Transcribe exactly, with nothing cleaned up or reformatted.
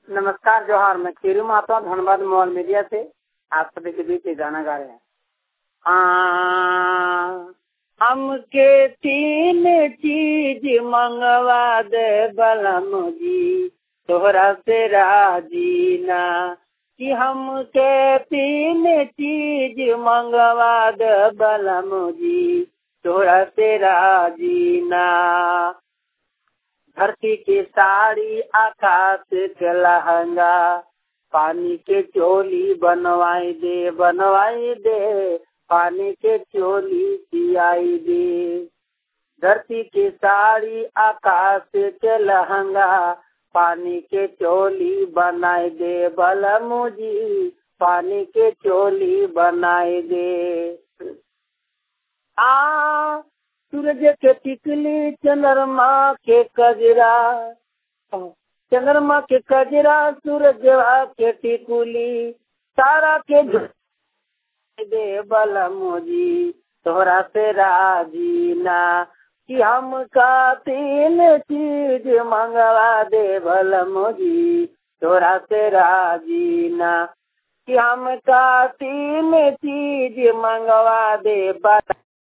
नमस्कार जोहार, मैं खीरू माता धनबाद मॉल मीडिया से आप सभी के बीच ये गाना गा रहे हैं। हाँ, हमके तीन चीज मंगवा दे बलम जी, तोहरा से राजी ना कि हमके तीन चीज मंगवा दे बलम जी, तोहरा से राजी ना। धरती की साड़ी, आकाश के लहंगा, पानी के चोली बनवाई दे बनवाई दे, पानी के चोली सियाई दे। धरती की साड़ी, आकाश के लहंगा, पानी के चोली बनाई दे बलमू जी, पानी के चोली बनाई दे। आ सूरज के टिकली, चंद्रमा के कजरा, चंद्रमा के कजरा, सूरज के टिकुली, तारा के दे बलमू जी, तोहरा से राजी ना कि हमका तीन चीज मंगवा दे बलमू जी, तोहरा से राजी ना कि हमका तीन चीज मंगवा दे बलमू।